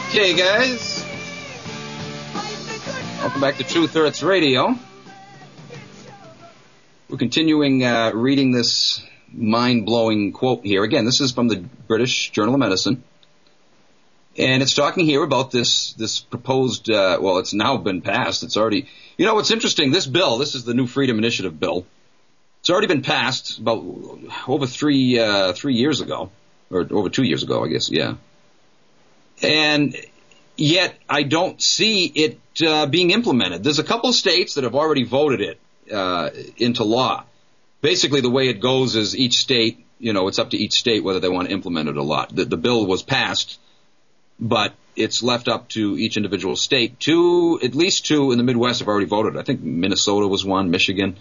Okay, guys. Welcome back to Truth Hurts Radio. We're continuing reading this mind-blowing quote here. Again, this is from the British Journal of Medicine. And it's talking here about this proposed, it's now been passed. It's already, what's interesting, this bill, this is the new Freedom Initiative bill. It's already been passed about over 3 years ago, or over 2 years ago, I guess, yeah. And yet I don't see it being implemented. There's a couple of states that have already voted it into law. Basically, the way it goes is each state, it's up to each state whether they want to implement it or not. The bill was passed, but it's left up to each individual state. At least two in the Midwest have already voted. I think Minnesota was one, Michigan.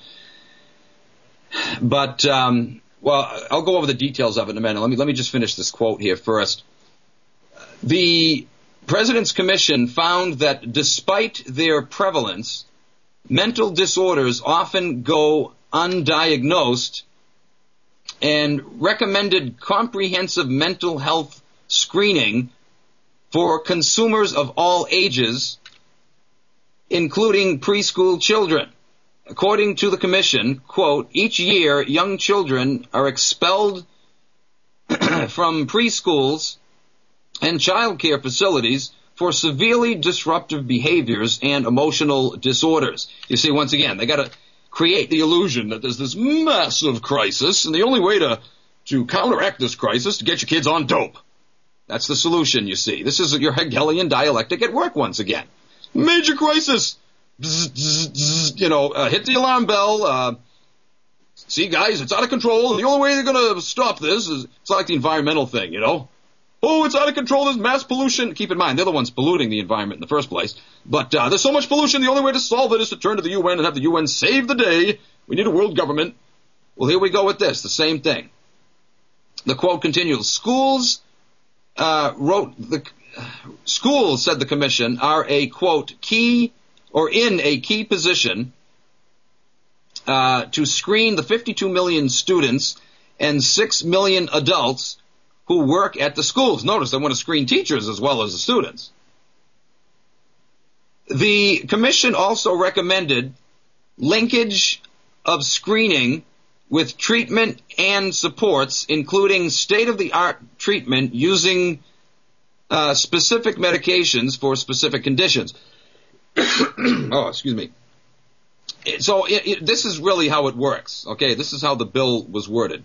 But, I'll go over the details of it in a minute. Let me just finish this quote here first. The President's Commission found that despite their prevalence, mental disorders often go undiagnosed and recommended comprehensive mental health screening for consumers of all ages, including preschool children. According to the Commission, quote, each year young children are expelled from preschools and child care facilities for severely disruptive behaviors and emotional disorders. You see, once again, they got to create the illusion that there's this massive crisis, and the only way to counteract this crisis is to get your kids on dope. That's the solution, you see. This is your Hegelian dialectic at work once again. Major crisis. Bzz, bzz, bzz, hit the alarm bell. See, guys, it's out of control, and the only way they're going to stop this is, it's like the environmental thing, Oh, it's out of control, there's mass pollution. Keep in mind, they're the ones polluting the environment in the first place. But there's so much pollution, the only way to solve it is to turn to the UN and have the UN save the day. We need a world government. Well, here we go with this, the same thing. The quote continues, schools, said the Commission, are a, quote, in a key position to screen the 52 million students and 6 million adults who work at the schools. Notice they want to screen teachers as well as the students. The Commission also recommended linkage of screening with treatment and supports, including state-of-the-art treatment using specific medications for specific conditions. Oh, excuse me. So this is really how it works. Okay, this is how the bill was worded.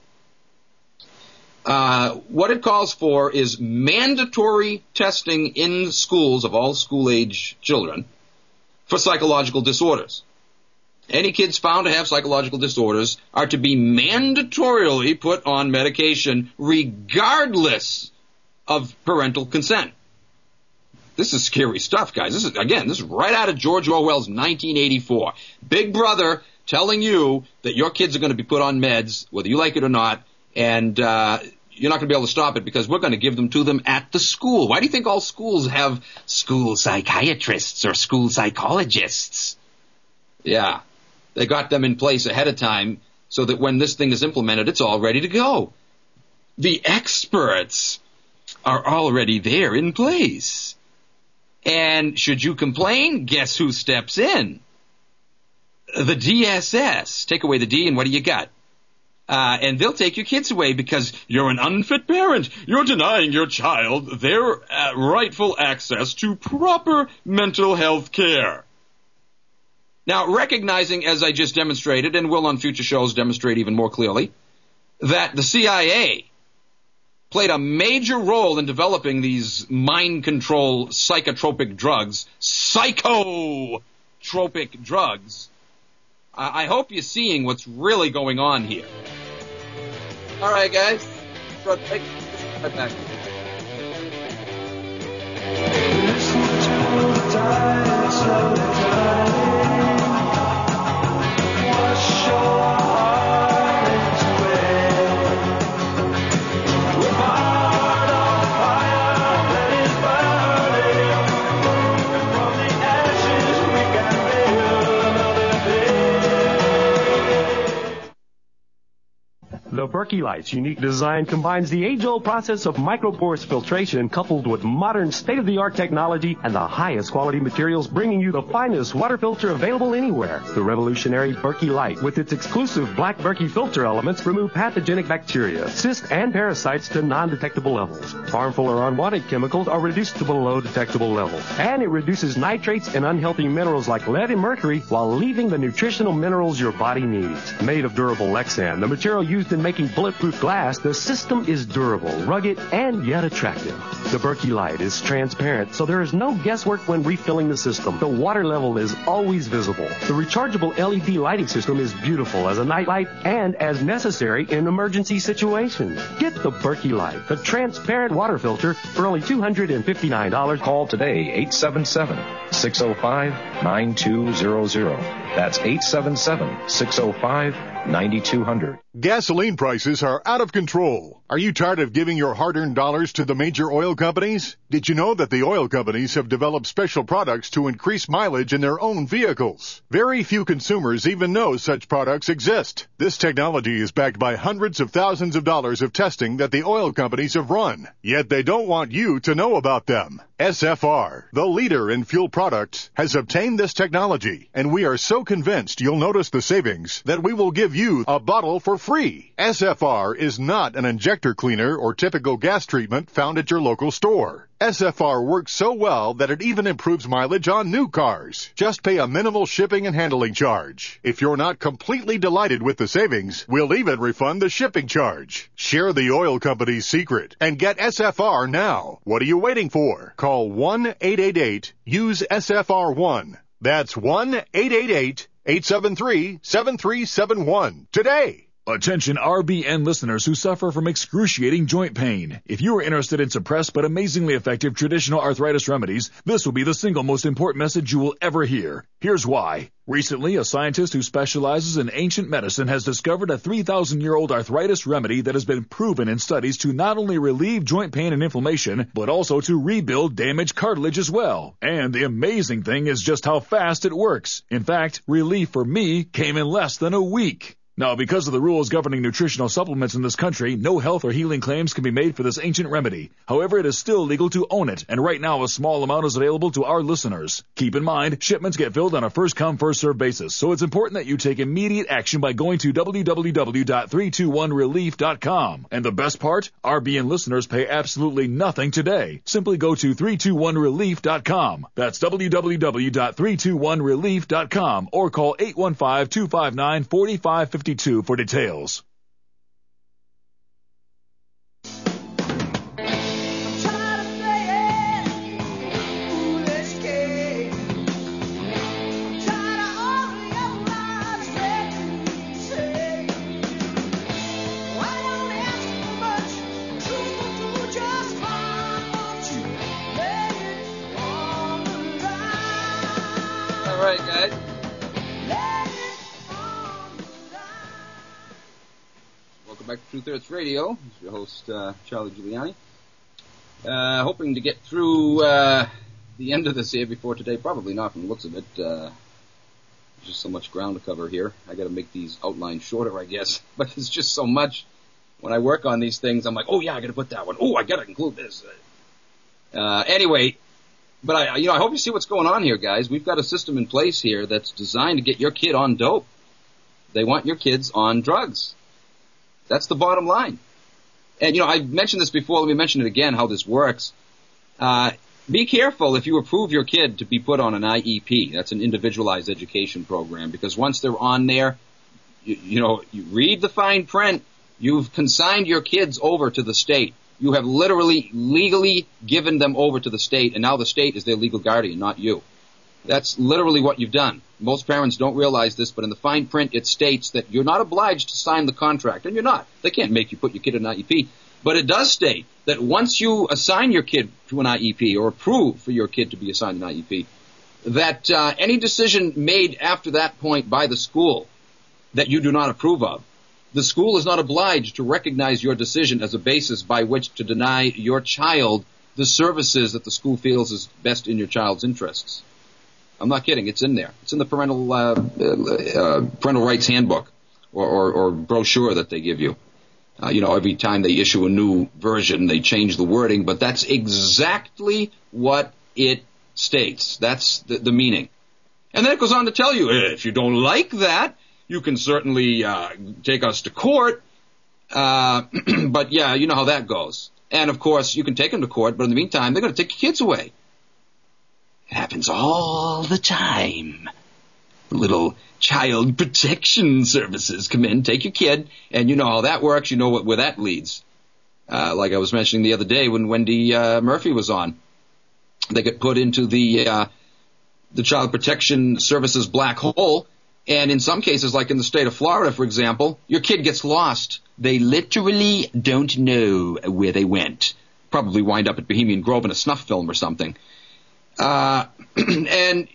What it calls for is mandatory testing in schools of all school-age children for psychological disorders. Any kids found to have psychological disorders are to be mandatorily put on medication regardless of parental consent. This is scary stuff, guys. This is right out of George Orwell's 1984. Big Brother telling you that your kids are going to be put on meds, whether you like it or not, and you're not going to be able to stop it because we're going to give them to them at the school. Why do you think all schools have school psychiatrists or school psychologists? Yeah, they got them in place ahead of time so that when this thing is implemented, it's all ready to go. The experts are already there in place. And should you complain, guess who steps in? The DSS. Take away the D and what do you got? And they'll take your kids away because you're an unfit parent. You're denying your child their rightful access to proper mental health care. Now, recognizing, as I just demonstrated, and will on future shows demonstrate even more clearly, that the CIA played a major role in developing these mind control psychotropic drugs, I hope you're seeing what's really going on here. All right, guys. Right back. The Berkey Light's unique design combines the age-old process of microporous filtration coupled with modern state-of-the-art technology and the highest quality materials, bringing you the finest water filter available anywhere. The revolutionary Berkey Light, with its exclusive black Berkey filter elements, remove pathogenic bacteria, cysts, and parasites to non-detectable levels. Harmful or unwanted chemicals are reduced to below detectable levels. And it reduces nitrates and unhealthy minerals like lead and mercury while leaving the nutritional minerals your body needs. Made of durable Lexan, the material used in making bulletproof glass, the system is durable, rugged, and yet attractive. The Berkey Light is transparent, so there is no guesswork when refilling the system. The water level is always visible. The rechargeable LED lighting system is beautiful as a nightlight and as necessary in emergency situations. Get the Berkey Light, the transparent water filter, for only $259. Call today, 877-605-9200. That's 877-605-9200. Gasoline prices are out of control. Are you tired of giving your hard-earned dollars to the major oil companies? Did you know that the oil companies have developed special products to increase mileage in their own vehicles? Very few consumers even know such products exist. This technology is backed by hundreds of thousands of dollars of testing that the oil companies have run. Yet they don't want you to know about them. SFR, the leader in fuel products, has obtained this technology, and we are so convinced you'll notice the savings that we will give you a bottle for free. SFR is not an injector cleaner or typical gas treatment found at your local store. SFR works so well that it even improves mileage on new cars. Just pay a minimal shipping and handling charge. If you're not completely delighted with the savings, we'll even refund the shipping charge. Share the oil company's secret and get SFR now. What are you waiting for? Call 1-888-USE-SFR1. That's 1-888-873-7371 today. Attention RBN listeners who suffer from excruciating joint pain. If you are interested in suppressed but amazingly effective traditional arthritis remedies, this will be the single most important message you will ever hear. Here's why. Recently, a scientist who specializes in ancient medicine has discovered a 3,000-year-old arthritis remedy that has been proven in studies to not only relieve joint pain and inflammation, but also to rebuild damaged cartilage as well. And the amazing thing is just how fast it works. In fact, relief for me came in less than a week. Now, because of the rules governing nutritional supplements in this country, no health or healing claims can be made for this ancient remedy. However, it is still legal to own it, and right now a small amount is available to our listeners. Keep in mind, shipments get filled on a first-come, first-served basis, so it's important that you take immediate action by going to www.321relief.com. And the best part? RBN listeners pay absolutely nothing today. Simply go to 321relief.com. That's www.321relief.com, or call 815-259-4552 for details. All right, guys. Welcome back to Truth Hurts Radio. This is your host, Charlie Giuliani. Hoping to get through the end of this here before today. Probably not from the looks of it. There's just so much ground to cover here. I got to make these outlines shorter, I guess. But there's just so much. When I work on these things, I'm like, oh yeah, I got to put that one. Oh, I got to include this. Anyway, but I hope you see what's going on here, guys. We've got a system in place here that's designed to get your kid on dope. They want your kids on drugs. That's the bottom line. And, I mentioned this before. Let me mention it again, how this works. Be careful if you approve your kid to be put on an IEP. That's an individualized education program. Because once they're on there, you read the fine print. You've consigned your kids over to the state. You have literally, legally given them over to the state. And now the state is their legal guardian, not you. That's literally what you've done. Most parents don't realize this, but in the fine print it states that you're not obliged to sign the contract, and you're not. They can't make you put your kid in an IEP. But it does state that once you assign your kid to an IEP or approve for your kid to be assigned an IEP, that any decision made after that point by the school that you do not approve of, the school is not obliged to recognize your decision as a basis by which to deny your child the services that the school feels is best in your child's interests. I'm not kidding. It's in there. It's in the parental rights handbook or brochure that they give you. Every time they issue a new version, they change the wording, but that's exactly what it states. That's the meaning. And then it goes on to tell you, if you don't like that, you can certainly take us to court. But yeah, you know how that goes. And of course, you can take them to court, but in the meantime, they're going to take your kids away. It happens all the time. Little child protection services come in, take your kid, and you know how that works. You know where that leads. Like I was mentioning the other day when Wendy Murphy was on. They get put into the child protection services black hole, and in some cases, like in the state of Florida, for example, your kid gets lost. They literally don't know where they went. Probably wind up at Bohemian Grove in a snuff film or something. And,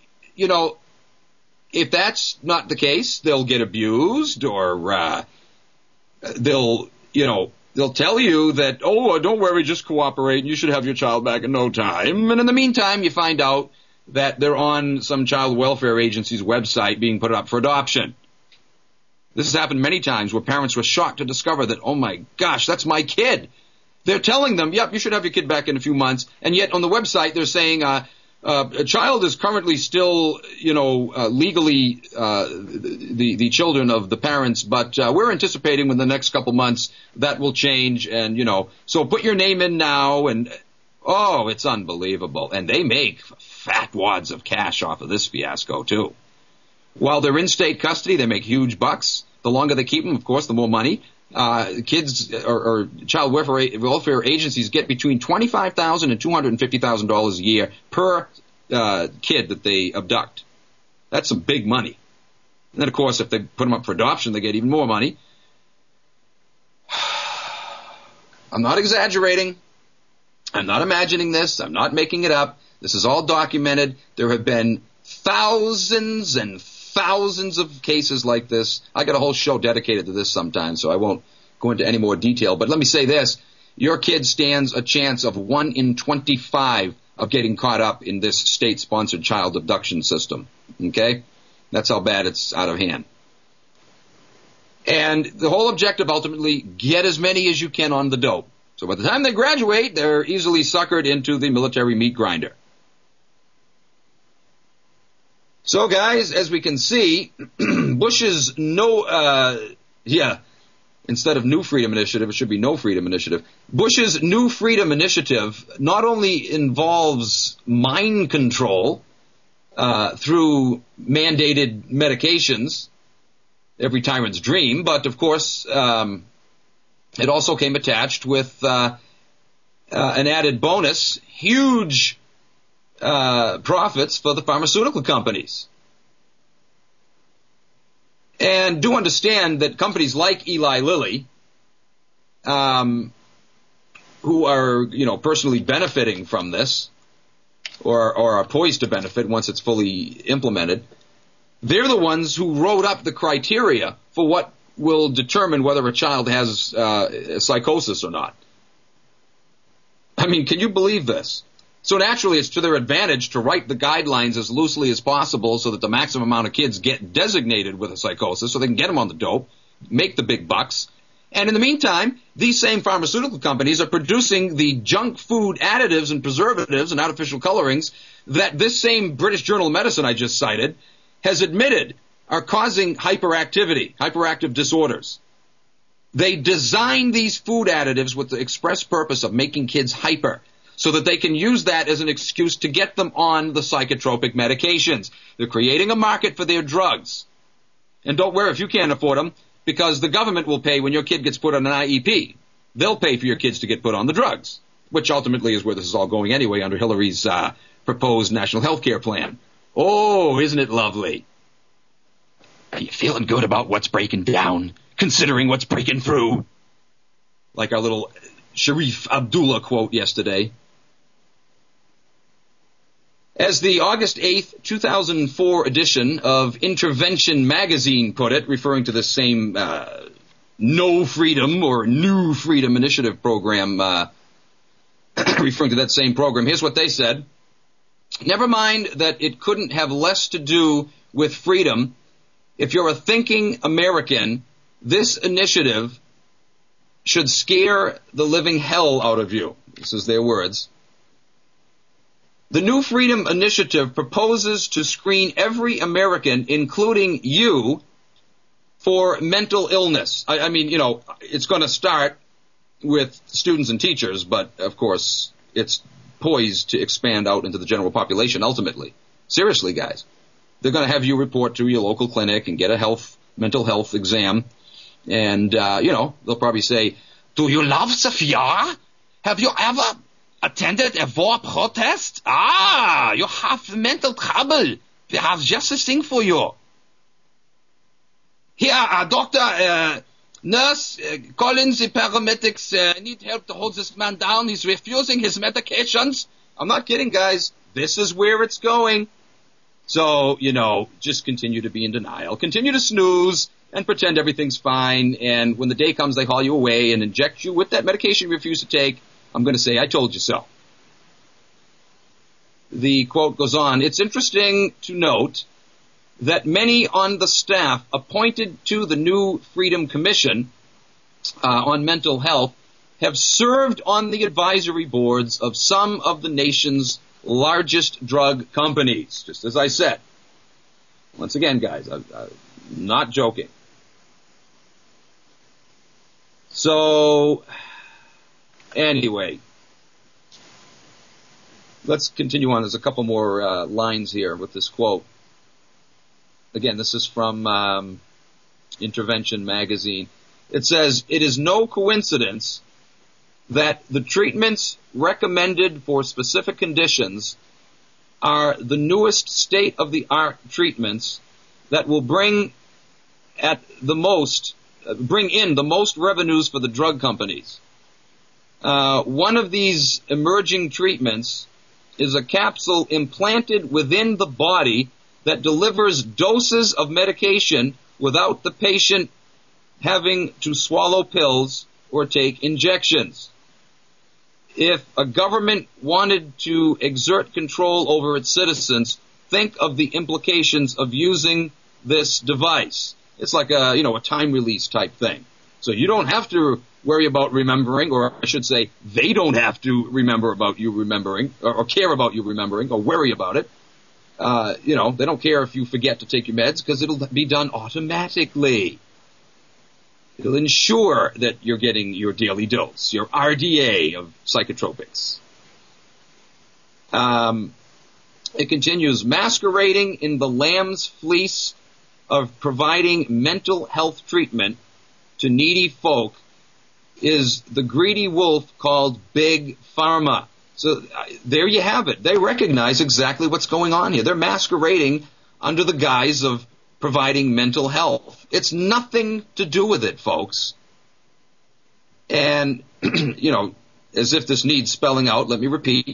if that's not the case, they'll get abused, or they'll tell you that, don't worry, just cooperate, and you should have your child back in no time. And in the meantime, you find out that they're on some child welfare agency's website being put up for adoption. This has happened many times where parents were shocked to discover that, oh my gosh, that's my kid. They're telling them, yep, you should have your kid back in a few months, and yet on the website they're saying, a child is currently still, legally the children of the parents, but we're anticipating within the next couple months that will change, and so put your name in now, and it's unbelievable, and they make fat wads of cash off of this fiasco too. While they're in state custody, they make huge bucks. The longer they keep them, of course, the more money. Kids or child welfare agencies get between $25,000 and $250,000 a year per kid that they abduct. That's some big money. And then, of course, if they put them up for adoption, they get even more money. I'm not exaggerating. I'm not imagining this. I'm not making it up. This is all documented. There have been thousands and thousands of cases like this. I got a whole show dedicated to this sometime, so I won't go into any more detail. But let me say this. Your kid stands a chance of 1 in 25 of getting caught up in this state-sponsored child abduction system. Okay? That's how bad it's out of hand. And the whole objective, ultimately, get as many as you can on the dope. So by the time they graduate, they're easily suckered into the military meat grinder. So, guys, as we can see, Bush's instead of New Freedom Initiative, it should be No Freedom Initiative. Bush's New Freedom Initiative not only involves mind control through mandated medications, every tyrant's dream, but, of course, it also came attached with an added bonus, huge profits for the pharmaceutical companies. And do understand that companies like Eli Lilly, who are, personally benefiting from this, or are poised to benefit once it's fully implemented, they're the ones who wrote up the criteria for what will determine whether a child has psychosis or not. I mean, can you believe this? So naturally, it's to their advantage to write the guidelines as loosely as possible so that the maximum amount of kids get designated with a psychosis so they can get them on the dope, make the big bucks. And in the meantime, these same pharmaceutical companies are producing the junk food additives and preservatives and artificial colorings that this same British Journal of Medicine I just cited has admitted are causing hyperactive disorders. They design these food additives with the express purpose of making kids hyper, so that they can use that as an excuse to get them on the psychotropic medications. They're creating a market for their drugs. And don't worry if you can't afford them, because the government will pay when your kid gets put on an IEP. They'll pay for your kids to get put on the drugs, which ultimately is where this is all going anyway under Hillary's proposed national health care plan. Oh, isn't it lovely? Are you feeling good about what's breaking down, considering what's breaking through? Like our little Sharif Abdullah quote yesterday. As the August 8th, 2004 edition of Intervention Magazine put it, referring to the same No Freedom or New Freedom Initiative program, referring to that same program, here's what they said. Never mind that it couldn't have less to do with freedom. If you're a thinking American, this initiative should scare the living hell out of you. This is their words. The New Freedom Initiative proposes to screen every American, including you, for mental illness. I mean, it's going to start with students and teachers, but of course it's poised to expand out into the general population ultimately. Seriously, guys. They're going to have you report to your local clinic and get a mental health exam. And, they'll probably say, do you love Sophia? Have you ever attended a war protest? You have mental trouble. We have just a thing for you. Here, doctor, nurse, call in the paramedics. Need help to hold this man down. He's refusing his medications. I'm not kidding, guys. This is where it's going. So, just continue to be in denial. Continue to snooze and pretend everything's fine. And when the day comes, they haul you away and inject you with that medication you refuse to take. I'm going to say, I told you so. The quote goes on, it's interesting to note that many on the staff appointed to the New Freedom Commission on mental health have served on the advisory boards of some of the nation's largest drug companies, just as I said. Once again, guys, I'm not joking. So, anyway, let's continue on. There's a couple more lines here with this quote. Again, this is from Intervention Magazine. It says, it is no coincidence that the treatments recommended for specific conditions are the newest state-of-the-art treatments that will bring in the most revenues for the drug companies. One of these emerging treatments is a capsule implanted within the body that delivers doses of medication without the patient having to swallow pills or take injections. If a government wanted to exert control over its citizens, think of the implications of using this device. It's like a time release type thing. So you don't have to worry about remembering, or I should say, they don't have to remember about you remembering, or care about you remembering, or worry about it. They don't care if you forget to take your meds because it'll be done automatically. It'll ensure that you're getting your daily dose, your RDA of psychotropics. It continues, masquerading in the lamb's fleece of providing mental health treatment to needy folk is the greedy wolf called Big Pharma. So there you have it. They recognize exactly what's going on here. They're masquerading under the guise of providing mental health. It's nothing to do with it, folks. And, as if this needs spelling out, let me repeat.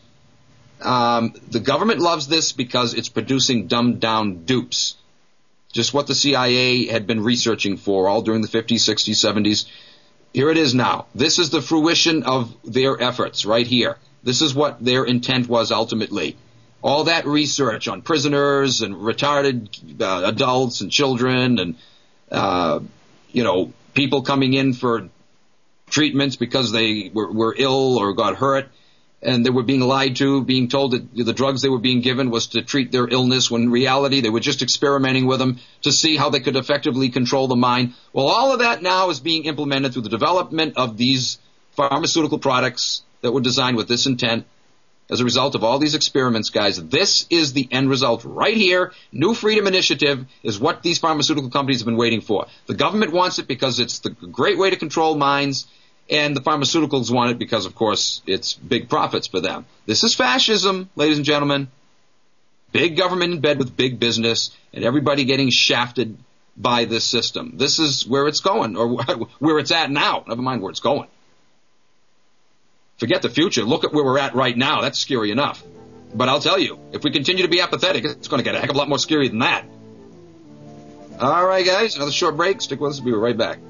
The government loves this because it's producing dumbed-down dupes. Just what the CIA had been researching for all during the 50s, 60s, 70s. Here it is now. This is the fruition of their efforts right here. This is what their intent was ultimately. All that research on prisoners and retarded adults and children and, people coming in for treatments because they were ill or got hurt and they were being lied to, being told that the drugs they were being given was to treat their illness when in reality they were just experimenting with them to see how they could effectively control the mind. Well, all of that now is being implemented through the development of these pharmaceutical products that were designed with this intent. As a result of all these experiments, guys, this is the end result right here. New Freedom Initiative is what these pharmaceutical companies have been waiting for. The government wants it because it's the great way to control minds, and the pharmaceuticals want it because, of course, it's big profits for them. This is fascism, ladies and gentlemen. Big government in bed with big business, and everybody getting shafted by this system. This is where it's going, or where it's at now. Never mind where it's going. Forget the future. Look at where we're at right now. That's scary enough. But I'll tell you, if we continue to be apathetic, it's going to get a heck of a lot more scary than that. All right, guys, another short break. Stick with us. We'll be right back.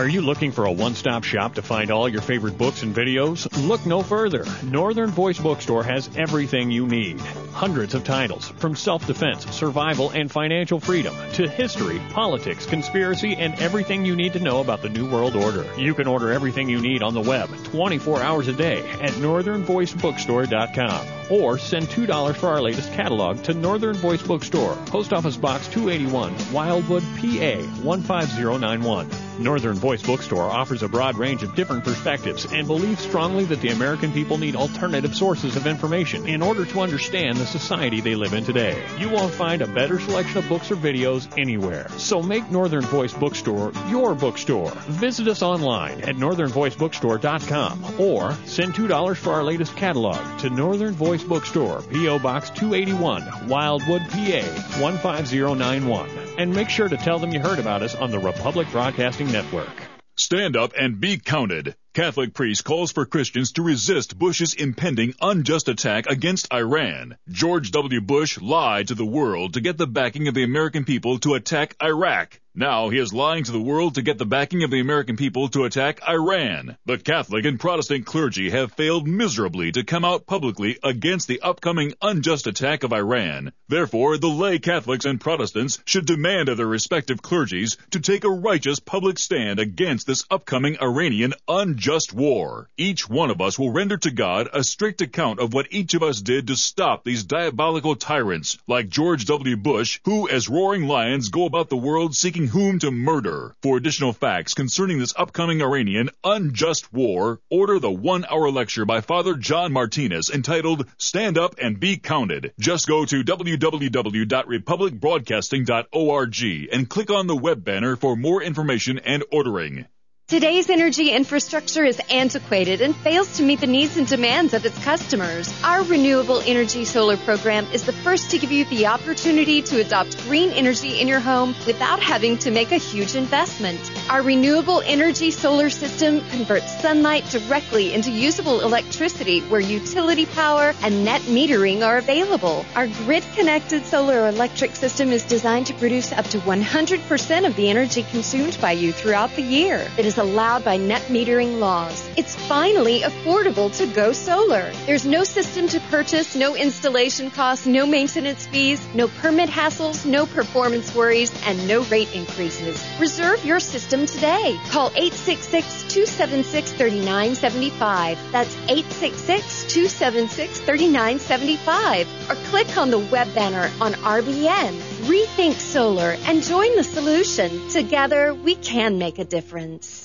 Are you looking for a one-stop shop to find all your favorite books and videos? Look no further. Northern Voice Bookstore has everything you need. Hundreds of titles, from self-defense, survival, and financial freedom, to history, politics, conspiracy, and everything you need to know about the New World Order. You can order everything you need on the web 24 hours a day at northernvoicebookstore.com. Or send $2 for our latest catalog to Northern Voice Bookstore, Post Office Box 281, Wildwood, PA 15091. Northern Voice Bookstore offers a broad range of different perspectives and believes strongly that the American people need alternative sources of information in order to understand the society they live in today. You won't find a better selection of books or videos anywhere. So make Northern Voice Bookstore your bookstore. Visit us online at northernvoicebookstore.com or send $2 for our latest catalog to Northern Voice Bookstore, P.O. Box 281, Wildwood, PA 15091. And make sure to tell them you heard about us on the Republic Broadcasting Network. Stand up and be counted. Catholic priest calls for Christians to resist Bush's impending unjust attack against Iran. George W. Bush lied to the world to get the backing of the American people to attack Iraq. Now he is lying to the world to get the backing of the American people to attack Iran. The Catholic and Protestant clergy have failed miserably to come out publicly against the upcoming unjust attack of Iran. Therefore, the lay Catholics and Protestants should demand of their respective clergies to take a righteous public stand against this upcoming Iranian unjust war. Each one of us will render to God a strict account of what each of us did to stop these diabolical tyrants like George W. Bush, who as roaring lions go about the world seeking whom to murder. For additional facts concerning this upcoming Iranian unjust war, order the 1-hour lecture by Father John Martinez entitled Stand Up and Be Counted. Just go to www.republicbroadcasting.org and click on the web banner for more information and ordering. Today's energy infrastructure is antiquated and fails to meet the needs and demands of its customers. Our Renewable Energy Solar program is the first to give you the opportunity to adopt green energy in your home without having to make a huge investment. Our Renewable Energy Solar system converts sunlight directly into usable electricity where utility power and net metering are available. Our grid-connected solar electric system is designed to produce up to 100% of the energy consumed by you throughout the year. It is allowed by net metering laws. It's finally affordable to go solar. There's no system to purchase, no installation costs, no maintenance fees, no permit hassles, no performance worries, and no rate increases. Reserve your system today. Call 866-276-3975. That's 866-276-3975. Or click on the web banner on RBN. Rethink Solar and join the solution. Together, we can make a difference.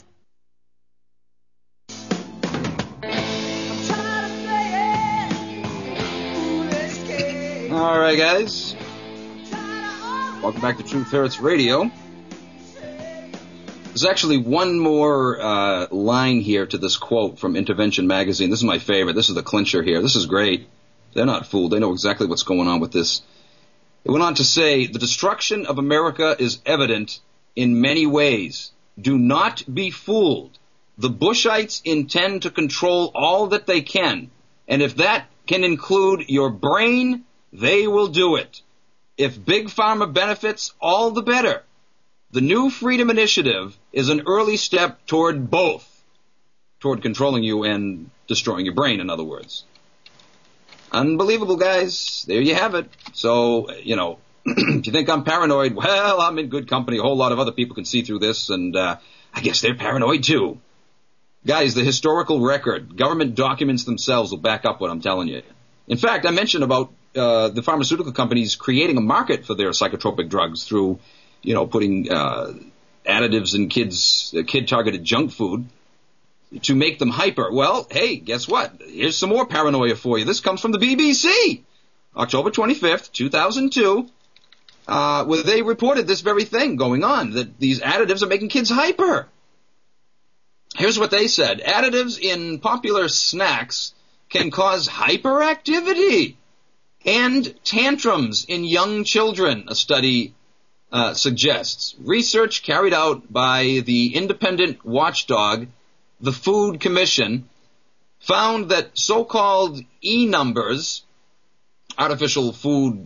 All right, guys. Welcome back to Truth Hurts Radio. There's actually one more line here to this quote from Intervention Magazine. This is my favorite. This is the clincher here. This is great. They're not fooled. They know exactly what's going on with this. It went on to say, the destruction of America is evident in many ways. Do not be fooled. The Bushites intend to control all that they can. And if that can include your brain, they will do it. If Big Pharma benefits, all the better. The New Freedom Initiative is an early step toward both. Toward controlling you and destroying your brain, in other words. Unbelievable, guys. There you have it. So, if you think I'm paranoid, well, I'm in good company. A whole lot of other people can see through this, and I guess they're paranoid too. Guys, the historical record, government documents themselves will back up what I'm telling you. In fact, I mentioned about the pharmaceutical companies creating a market for their psychotropic drugs through, putting additives in kid-targeted junk food to make them hyper. Well, hey, guess what? Here's some more paranoia for you. This comes from the BBC, October 25th, 2002, where they reported this very thing going on, that these additives are making kids hyper. Here's what they said. Additives in popular snacks can cause hyperactivity and tantrums in young children, a study suggests. Research carried out by the independent watchdog, the Food Commission, found that so-called E-numbers, artificial food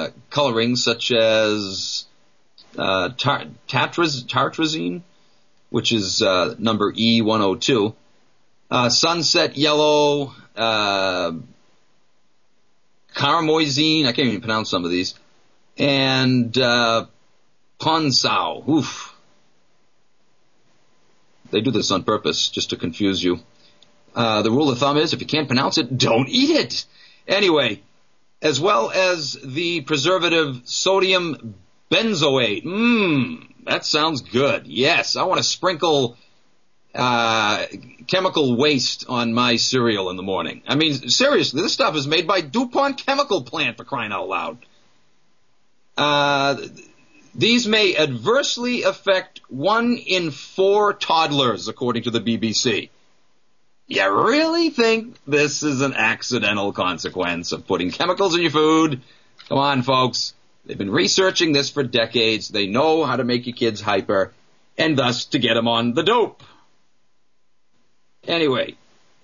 colorings such as tartrazine, which is number E102. Sunset yellow, carmoisine, I can't even pronounce some of these, and Ponsau. Oof. They do this on purpose, just to confuse you. The rule of thumb is, if you can't pronounce it, don't eat it. Anyway, as well as the preservative sodium benzoate. That sounds good. Yes, I want to sprinkle chemical waste on my cereal in the morning. I mean, seriously, this stuff is made by DuPont Chemical Plant, for crying out loud. These may adversely affect 1 in 4 toddlers, according to the BBC. You really think this is an accidental consequence of putting chemicals in your food? Come on, folks. They've been researching this for decades. They know how to make your kids hyper, and thus to get them on the dope. Anyway,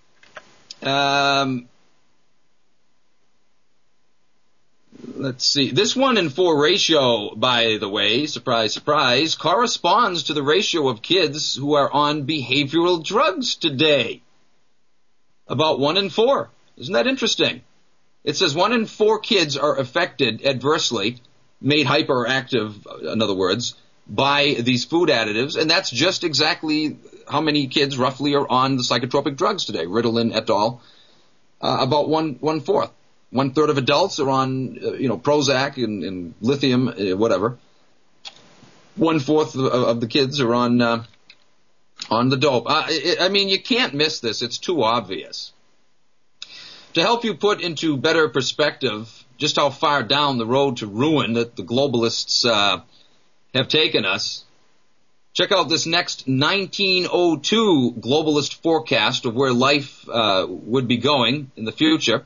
let's see. This 1 in 4 ratio, by the way, surprise, surprise, corresponds to the ratio of kids who are on behavioral drugs today. About 1 in 4. Isn't that interesting? It says 1 in 4 kids are affected adversely, made hyperactive, in other words, by these food additives, and that's just exactly how many kids roughly are on the psychotropic drugs today. Ritalin et al. About 1/4. 1/3 of adults are on, Prozac and lithium, whatever. 1/4 of the kids are on the dope. I mean, you can't miss this. It's too obvious. To help you put into better perspective just how far down the road to ruin that the globalists have taken us, check out this next 1902 globalist forecast of where life would be going in the future.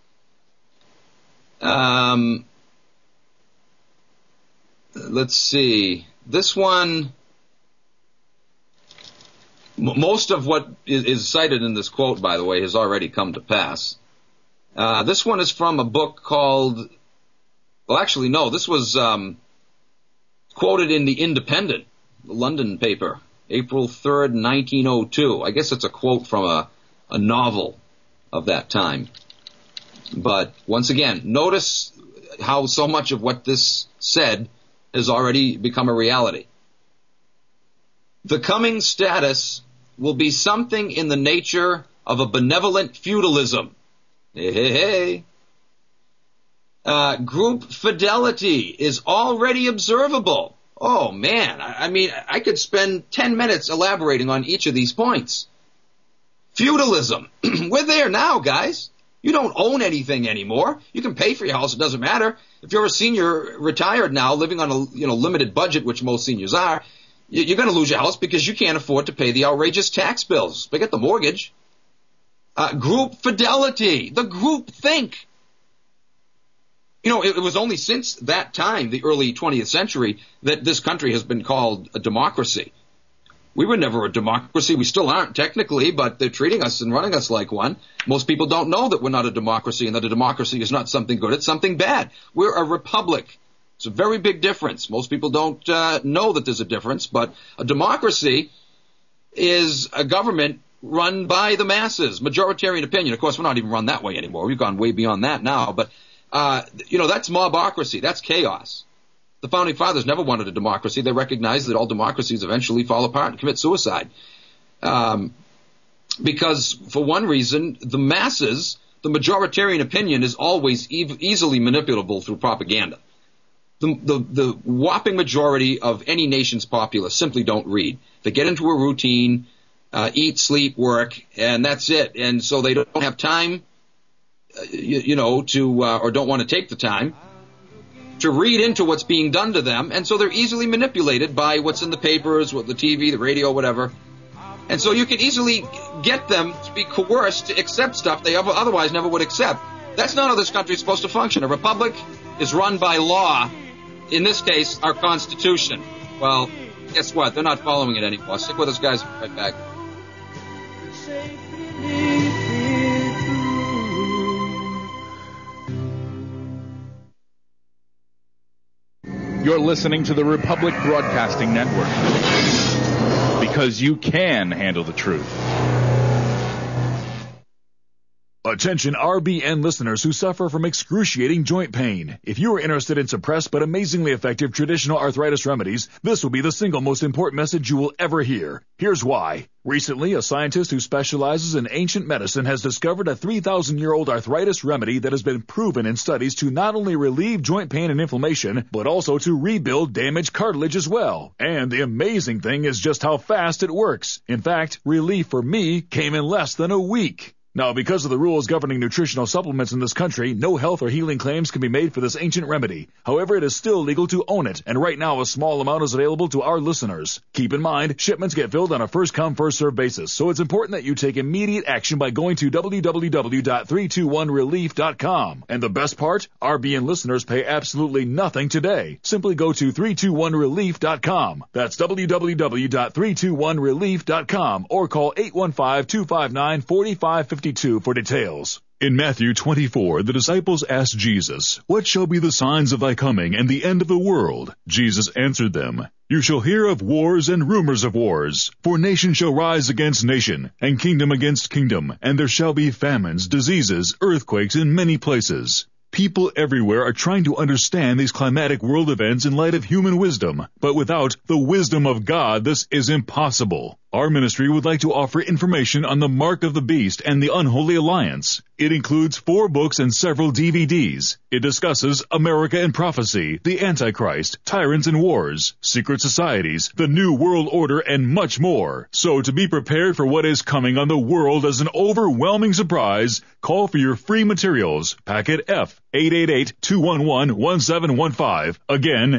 Let's see. This one, most of what is cited in this quote, by the way, has already come to pass. This one is from a book called, well, actually, no, this was quoted in the Independent, the London paper, April 3rd, 1902. I guess it's a quote from a novel of that time. But once again, notice how so much of what this said has already become a reality. The coming status will be something in the nature of a benevolent feudalism. Hey. Group fidelity is already observable. Oh, man. I mean, I could spend 10 minutes elaborating on each of these points. Feudalism. We're there now, guys. You don't own anything anymore. You can pay for your house. It doesn't matter. If you're a senior retired now, living on a limited budget, which most seniors are, you're going to lose your house because you can't afford to pay the outrageous tax bills. Forget the mortgage. Group fidelity. The group think. It was only since that time, the early 20th century, that this country has been called a democracy. We were never a democracy. We still aren't technically, but they're treating us and running us like one. Most people don't know that we're not a democracy and that a democracy is not something good. It's something bad. We're a republic. It's a very big difference. Most people don't know that there's a difference, but a democracy is a government run by the masses, majoritarian opinion. Of course, we're not even run that way anymore. We've gone way beyond that now, but that's mobocracy. That's chaos. The Founding Fathers never wanted a democracy. They recognized that all democracies eventually fall apart and commit suicide. Because, for one reason, the masses, the majoritarian opinion is always easily manipulable through propaganda. The whopping majority of any nation's populace simply don't read. They get into a routine, eat, sleep, work, and that's it. And so they don't have time, or don't want to take the time to read into what's being done to them, and so they're easily manipulated by what's in the papers, the TV, the radio, whatever. And so you can easily get them to be coerced to accept stuff they otherwise never would accept. That's not how this country is supposed to function. A republic is run by law, in this case, our Constitution. Well, guess what? They're not following it anymore. Stick with us, guys. Right back. You're listening to the Republic Broadcasting Network. because you can handle the truth. Attention RBN listeners who suffer from excruciating joint pain. If you are interested in suppressed but amazingly effective traditional arthritis remedies, this will be the single most important message you will ever hear. Here's why. Recently, a scientist who specializes in ancient medicine has discovered a 3,000-year-old arthritis remedy that has been proven in studies to not only relieve joint pain and inflammation, but also to rebuild damaged cartilage as well. And the amazing thing is just how fast it works. In fact, relief for me came in less than a week. Now, because of the rules governing nutritional supplements in this country, no health or healing claims can be made for this ancient remedy. However, it is still legal to own it, and right now a small amount is available to our listeners. Keep in mind, shipments get filled on a first-come, first-served basis, so it's important that you take immediate action by going to www.321relief.com. And the best part? RBN listeners pay absolutely nothing today. Simply go to 321relief.com. That's www.321relief.com, or call 815-259-4552 for details. In Matthew 24, the disciples asked Jesus, "What shall be the signs of thy coming and the end of the world?" Jesus answered them, "You shall hear of wars and rumors of wars. For nation shall rise against nation, and kingdom against kingdom, and there shall be famines, diseases, earthquakes in many places." People everywhere are trying to understand these climatic world events in light of human wisdom, but without the wisdom of God, this is impossible. Our ministry would like to offer information on the Mark of the Beast and the Unholy Alliance. It includes 4 books and several DVDs. It discusses America and Prophecy, the Antichrist, Tyrants and Wars, Secret Societies, the New World Order, and much more. So to be prepared for what is coming on the world as an overwhelming surprise, call for your free materials. Packet F, 888-211-1715. Again,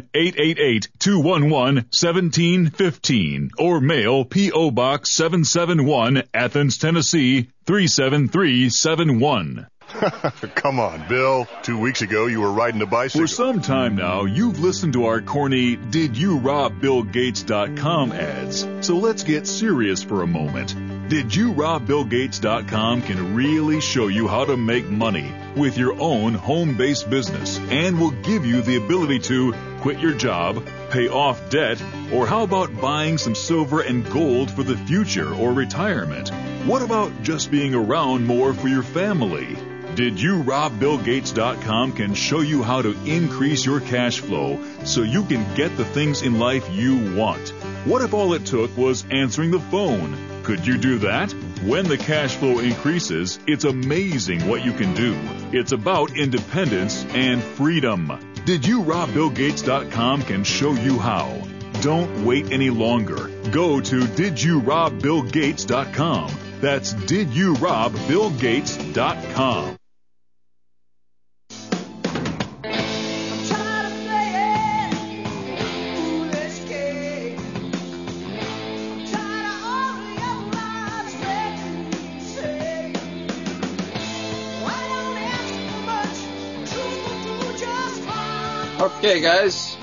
888-211-1715. Or mail P.O. Box 771, Athens, Tennessee, 37371. Come on, Bill. 2 weeks ago, you were riding a bicycle. For some time now, you've listened to our corny DidYouRobBillGates.com ads. So let's get serious for a moment. DidYouRobBillGates.com can really show you how to make money with your own home-based business and will give you the ability to quit your job, pay off debt, or how about buying some silver and gold for the future or retirement? What about just being around more for your family? DidYouRobBillGates.com can show you how to increase your cash flow so you can get the things in life you want. What if all it took was answering the phone? Could you do that? When the cash flow increases, it's amazing what you can do. It's about independence and freedom. DidYouRobBillGates.com can show you how. Don't wait any longer. Go to DidYouRobBillGates.com. That's DidYouRobBillGates.com. Okay, guys.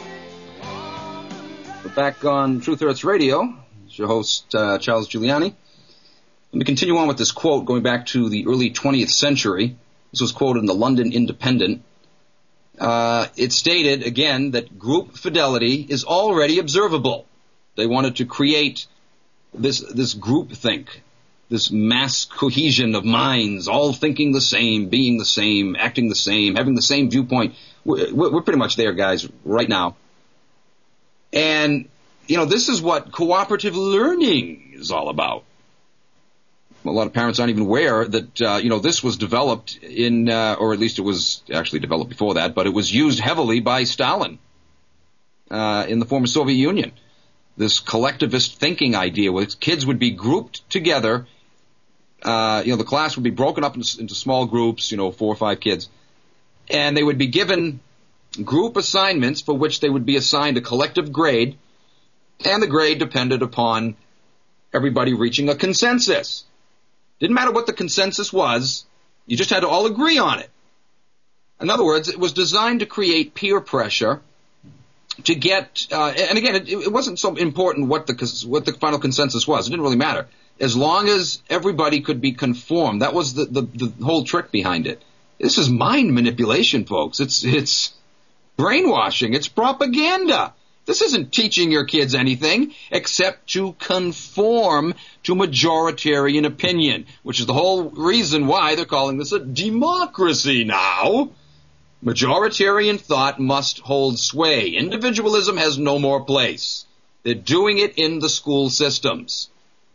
We're back on Truth Hurts Radio. It's your host, Charles Giuliani. Let me continue on with this quote going back to the early 20th century. This was quoted in the London Independent. It stated, again, that group fidelity is already observable. They wanted to create this group think, this mass cohesion of minds, all thinking the same, being the same, acting the same, having the same viewpoint. We're pretty much there, guys, right now. And, you know, this is what cooperative learning is all about. A lot of parents aren't even aware that, this was developed in, or at least it was actually developed before that, but it was used heavily by Stalin in the former Soviet Union. This collectivist thinking idea where kids would be grouped together. The class would be broken up into small groups, 4 or 5 kids. And they would be given group assignments for which they would be assigned a collective grade, and the grade depended upon everybody reaching a consensus. Didn't matter what the consensus was, you just had to all agree on it. In other words, it was designed to create peer pressure to get, and again, it wasn't so important what the final consensus was. It didn't really matter. As long as everybody could be conformed, that was the whole trick behind it. This is mind manipulation, folks. It's brainwashing. It's propaganda. This isn't teaching your kids anything except to conform to majoritarian opinion, which is the whole reason why they're calling this a democracy now. Majoritarian thought must hold sway. Individualism has no more place. They're doing it in the school systems.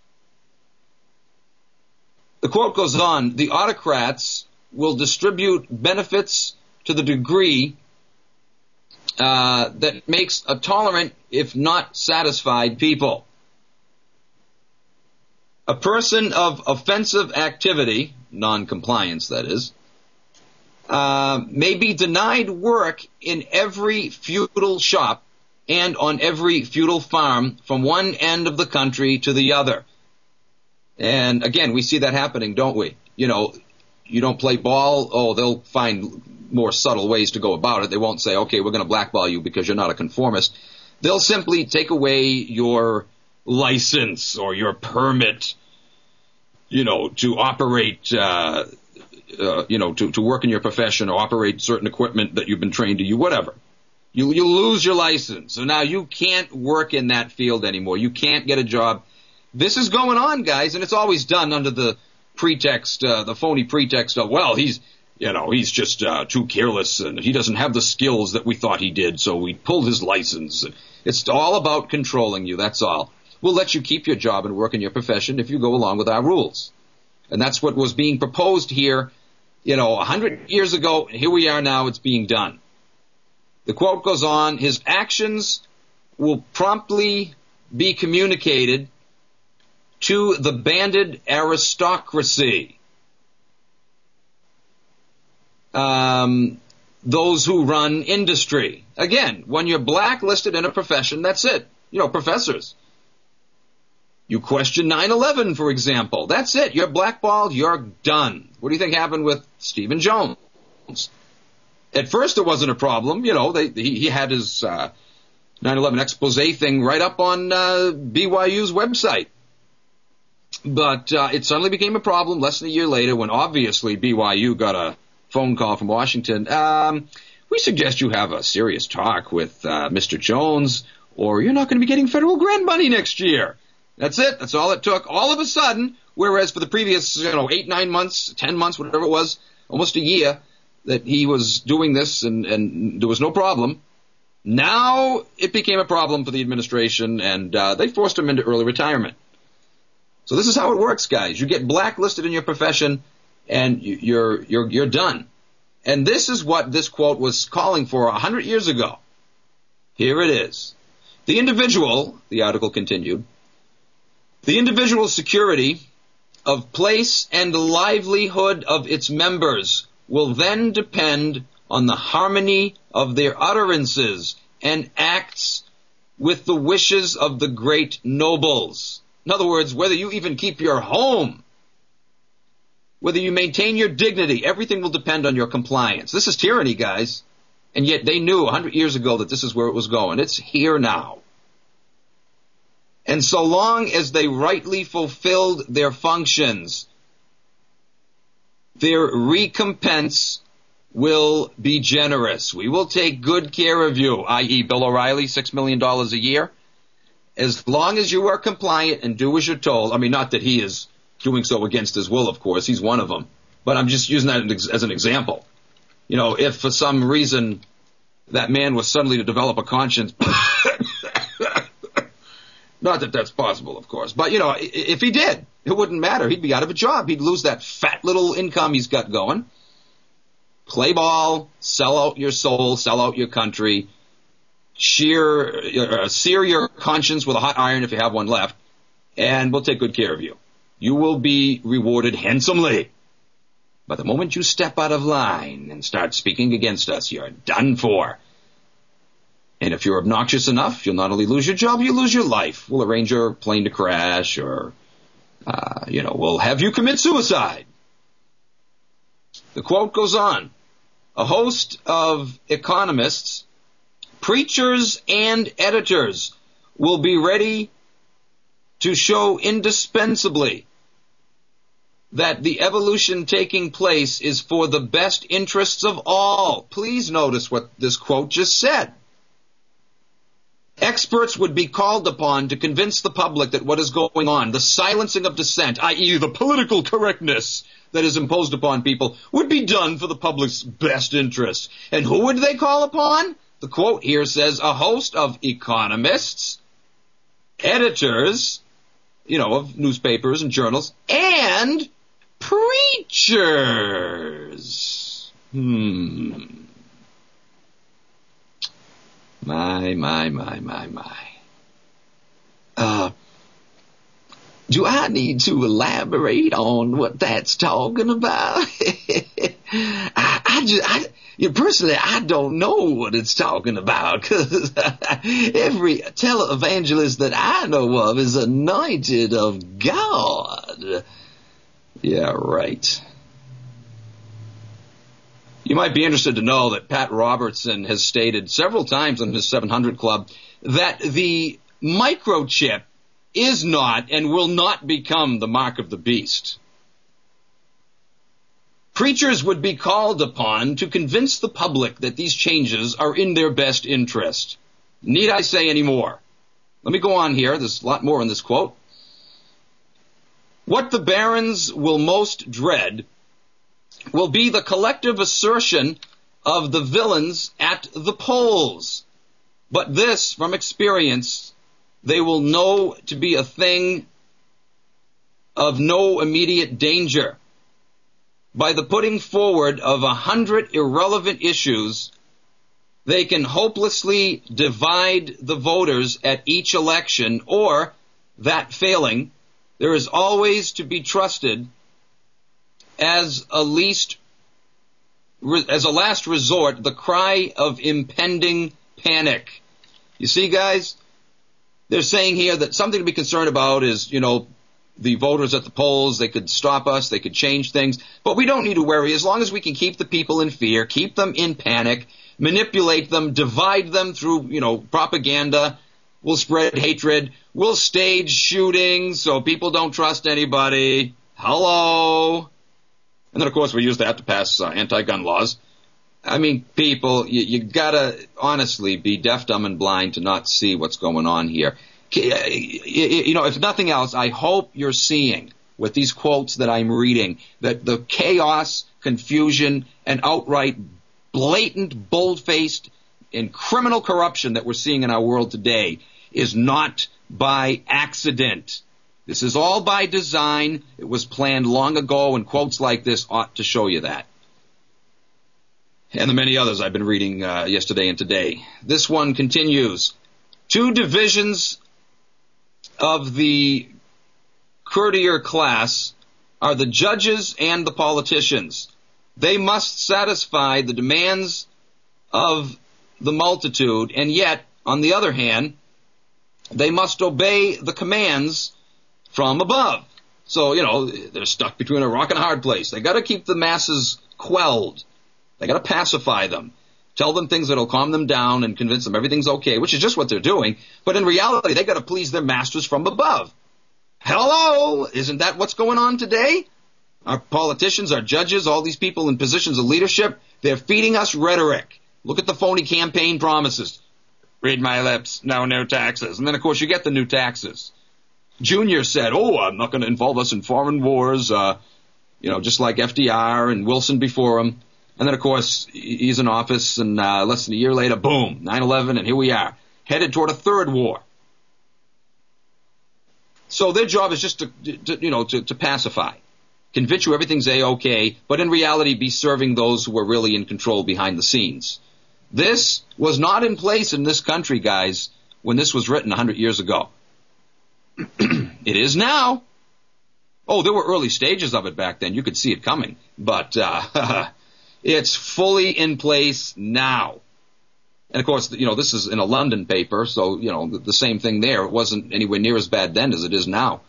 The quote goes on, the autocrats will distribute benefits to the degree that makes a tolerant, if not satisfied, people. A person of offensive activity, non-compliance that is, may be denied work in every feudal shop and on every feudal farm from one end of the country to the other. And again, we see that happening, don't we? You know, you don't play ball, oh, they'll find more subtle ways to go about it. They won't say, okay, we're going to blackball you because you're not a conformist. They'll simply take away your license or your permit, you know, to operate, to work in your profession or operate certain equipment that you've been trained to use, whatever. You lose your license. So now you can't work in that field anymore. You can't get a job. This is going on, guys, and it's always done under the pretext, the phony pretext of, well, he's just too careless and he doesn't have the skills that we thought he did, so we pulled his license. It's all about controlling you, that's all. We'll let you keep your job and work in your profession if you go along with our rules. And that's what was being proposed here, 100 years ago, and here we are now, it's being done. The quote goes on, his actions will promptly be communicated to the banded aristocracy. Those who run industry. Again, when you're blacklisted in a profession, that's it. Professors. You question 9/11, for example. That's it. You're blackballed. You're done. What do you think happened with Stephen Jones? At first, it wasn't a problem. He had his 9/11 expose thing right up on BYU's website. But it suddenly became a problem less than a year later when obviously BYU got a phone call from Washington. We suggest you have a serious talk with Mr. Jones, or you're not going to be getting federal grant money next year. That's it. That's all it took. All of a sudden, whereas for the previous 8, 9 months, 10 months, whatever it was, almost a year that he was doing this and there was no problem, now it became a problem for the administration, and they forced him into early retirement. So this is how it works, guys. You get blacklisted in your profession, and you're done. And this is what this quote was calling for 100 years ago. Here it is. The individual, the article continued, the individual security of place and livelihood of its members will then depend on the harmony of their utterances and acts with the wishes of the great nobles. In other words, whether you even keep your home, whether you maintain your dignity, everything will depend on your compliance. This is tyranny, guys. And yet they knew 100 years ago that this is where it was going. It's here now. And so long as they rightly fulfilled their functions, their recompense will be generous. We will take good care of you, i.e. Bill O'Reilly, $6 million a year. As long as you are compliant and do as you're told. I mean, not that he is doing so against his will, of course. He's one of them. But I'm just using that as an example. If for some reason that man was suddenly to develop a conscience, not that that's possible, of course. But, if he did, it wouldn't matter. He'd be out of a job. He'd lose that fat little income he's got going. Play ball, sell out your soul, sell out your country, sear your conscience with a hot iron if you have one left, and we'll take good care of you. You will be rewarded handsomely. But the moment you step out of line and start speaking against us, you're done for. And if you're obnoxious enough, you'll not only lose your job, you'll lose your life. We'll arrange your plane to crash, or, we'll have you commit suicide. The quote goes on. A host of economists, preachers, and editors will be ready to show indispensably that the evolution taking place is for the best interests of all. Please notice what this quote just said. Experts would be called upon to convince the public that what is going on, the silencing of dissent, i.e. the political correctness that is imposed upon people, would be done for the public's best interest. And who would they call upon? The quote here says, a host of economists, editors, of newspapers and journals, and preachers. My. Do I need to elaborate on what that's talking about? Personally, I don't know what it's talking about, because every televangelist that I know of is anointed of God. Yeah, right. You might be interested to know that Pat Robertson has stated several times on his 700 Club that the microchip is not and will not become the mark of the beast. Preachers would be called upon to convince the public that these changes are in their best interest. Need I say any more? Let me go on here. There's a lot more in this quote. What the barons will most dread will be the collective assertion of the villains at the polls. But this, from experience, they will know to be a thing of no immediate danger. By the putting forward of 100 irrelevant issues, they can hopelessly divide the voters at each election, or, that failing, there is always to be trusted as a last resort, the cry of impending panic. You see, guys, they're saying here that something to be concerned about is, the voters at the polls. They could stop us. They could change things. But we don't need to worry. As long as we can keep the people in fear, keep them in panic, manipulate them, divide them through, propaganda. We'll spread hatred. We'll stage shootings so people don't trust anybody. Hello. And then, of course, we use that to pass anti-gun laws. I mean, people, you gotta honestly be deaf, dumb, and blind to not see what's going on here. If nothing else, I hope you're seeing with these quotes that I'm reading that the chaos, confusion, and outright blatant, bold-faced, and criminal corruption that we're seeing in our world today is not by accident. This is all by design. It was planned long ago, and quotes like this ought to show you that. And the many others I've been reading yesterday and today. This one continues. 2 divisions of the courtier class are the judges and the politicians. They must satisfy the demands of the multitude, and yet, on the other hand, they must obey the commands from above. So, they're stuck between a rock and a hard place. They got to keep the masses quelled. They got to pacify them. Tell them things that'll calm them down and convince them everything's okay, which is just what they're doing. But in reality, they got to please their masters from above. Hello! Isn't that what's going on today? Our politicians, our judges, all these people in positions of leadership, they're feeding us rhetoric. Look at the phony campaign promises. Read my lips, no new taxes. And then, of course, you get the new taxes. Junior said, I'm not going to involve us in foreign wars, just like FDR and Wilson before him. And then, of course, he's in office, and less than a year later, boom, 9/11, and here we are, headed toward a third war. So their job is just to pacify, convince you everything's A-okay, but in reality be serving those who are really in control behind the scenes. This was not in place in this country, guys, when this was written 100 years ago. It is now. Oh, there were early stages of it back then. You could see it coming, but it's fully in place now. And of course, this is in a London paper, so, the same thing there. It wasn't anywhere near as bad then as it is now.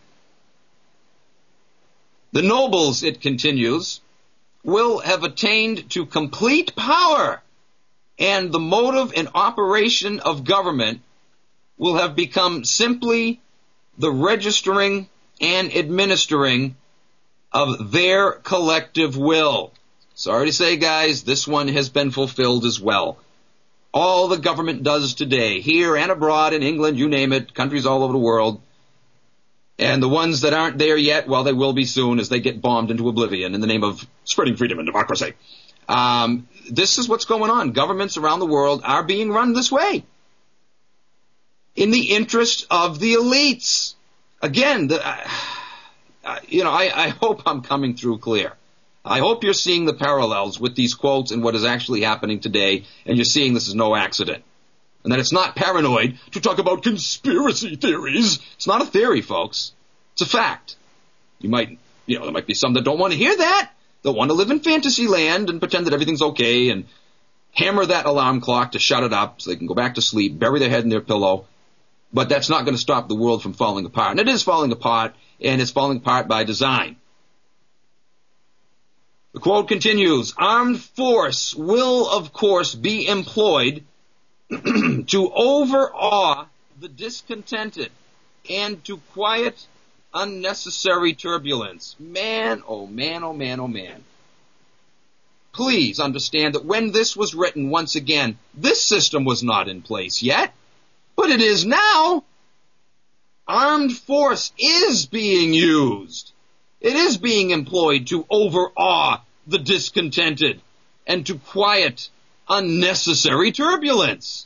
The nobles, it continues, will have attained to complete power, and the motive and operation of government will have become simply the registering and administering of their collective will. Sorry to say, guys, this one has been fulfilled as well. All the government does today, here and abroad, in England, you name it, countries all over the world, and the ones that aren't there yet, well, they will be soon as they get bombed into oblivion in the name of spreading freedom and democracy. This is what's going on. Governments around the world are being run this way in the interest of the elites. Again, I hope I'm coming through clear. I hope you're seeing the parallels with these quotes and what is actually happening today, and you're seeing this is no accident. And that it's not paranoid to talk about conspiracy theories. It's not a theory, folks. It's a fact. There might be some that don't want to hear that. They'll want to live in fantasy land and pretend that everything's okay and hammer that alarm clock to shut it up so they can go back to sleep, bury their head in their pillow. But that's not going to stop the world from falling apart. And it is falling apart, and it's falling apart by design. The quote continues, armed force will, of course, be employed to overawe the discontented and to quiet unnecessary turbulence. Man, oh man, oh man, oh man. Please understand that when this was written, once again, this system was not in place yet, but it is now. Armed force is being used. It is being employed to overawe the discontented and to quiet unnecessary turbulence.